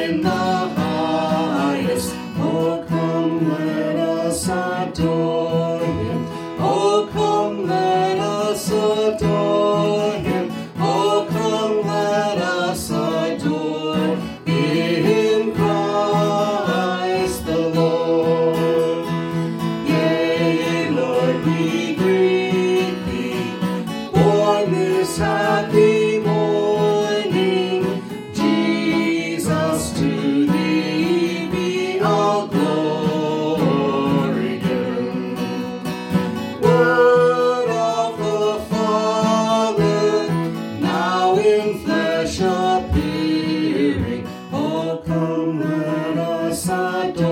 in the highest. Oh, come, let us adore him. Oh, come, let us adore him. Oh, come, let us adore in Christ the Lord. Yea, Lord, we greet thee, born this happy morning. Jesus, to thee be all glory due. Word of the Father, now in flesh appearing. Oh, come, let us adore